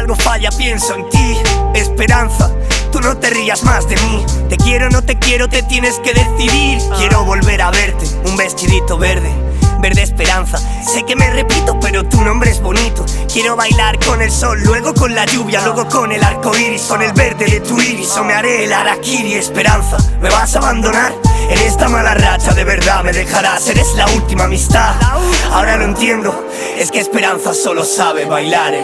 algo falla pienso en ti. Esperanza, tú no te rías más de mí. Te quiero, no te quiero, te tienes que decidir. Quiero volver a verte, un vestidito verde, verde esperanza. Sé que me repito, pero tu nombre es bonito. Quiero bailar con el sol, luego con la lluvia, luego con el arco iris, con el verde de tu iris. O me haré el harakiri. Esperanza, ¿me vas a abandonar? En esta mala racha de verdad me dejarás. Eres la última amistad. Ahora lo entiendo, es que Esperanza solo sabe bailar,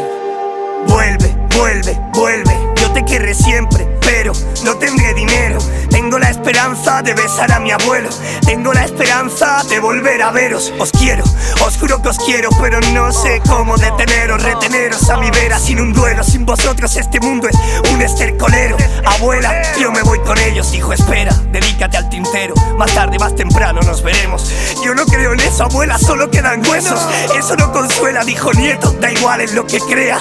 Vuelve, vuelve, vuelve. Yo te querré siempre, pero no tendré dinero. Tengo la esperanza de besar a mi abuelo. Tengo la esperanza de volver a veros. Os quiero, os juro que os quiero, pero no sé cómo deteneros, reteneros a mi vera sin un duelo. Sin vosotros este mundo es un estercolero. Abuela, yo me voy con ellos. Hijo, espera, dedícate al tintero. Más tarde, más temprano nos veremos. Yo no creo en eso, abuela, solo quedan huesos. Eso no consuela, dijo nieto. Da igual en lo que creas,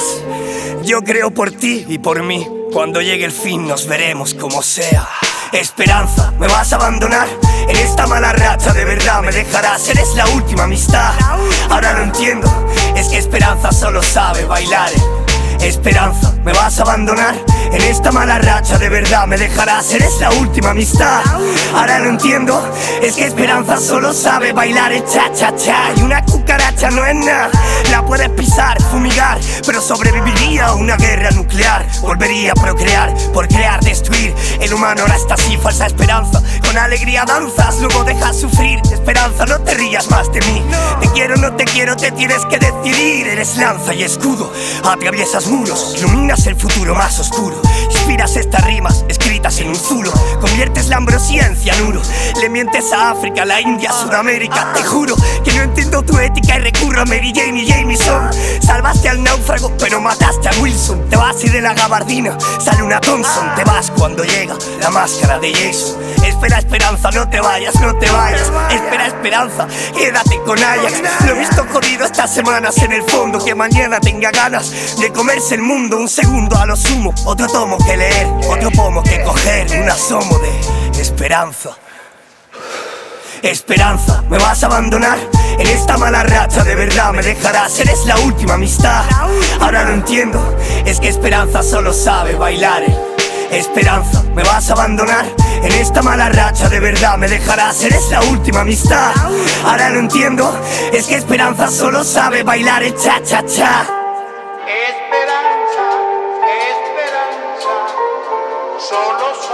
yo creo por ti y por mí. Cuando llegue el fin nos veremos como sea. Esperanza, ¿me vas a abandonar? En esta mala racha de verdad me dejarás. Eres la última amistad. Ahora lo entiendo, es que Esperanza solo sabe bailar, Esperanza, ¿me vas a abandonar? En esta mala racha de verdad me dejarás. Eres la última amistad. Ahora lo entiendo, es que Esperanza solo sabe bailar cha cha cha. Y una cucaracha no es nada, la puedes pisar, fumigar, pero sobreviviría a una guerra nuclear. Volvería a procrear, por crear, destruir. El humano ahora está así, falsa esperanza. Con alegría danzas, luego dejas sufrir. Esperanza, no te rías más de mí. Te quiero, no te quiero, te tienes que decidir. Eres lanza y escudo, atraviesas muros, iluminas el futuro más oscuro. Inspiras estas rimas escritas en un zulo, conviertes la ambrosía en cianuro. Le mientes a África, la India, Sudamérica. Te juro que no entiendo tu ética y recurro a Mary Jane y Jameson. Salvaste al náufrago, pero mataste a Wilson. Te vas y de la gabardina sale una Thompson. Te vas cuando llega la máscara de Jason. Espera, Esperanza, no te vayas, no te vayas. Espera, Esperanza, quédate con Ajax. Lo he visto jodido estas semanas en el fondo. Que mañana tenga ganas de comerse el mundo. Un segundo a lo sumo, otro tomo que leer, otro pomo que coger. Un asomo de esperanza. Esperanza, ¿me vas a abandonar? En esta mala racha de verdad me dejarás. Eres la última amistad. Ahora lo entiendo, es que Esperanza solo sabe bailar, Esperanza, ¿me vas a abandonar? En esta mala racha de verdad me dejarás. Eres la última amistad. Ahora lo entiendo, es que Esperanza solo sabe bailar cha cha cha. Esperanza, esperanza, solo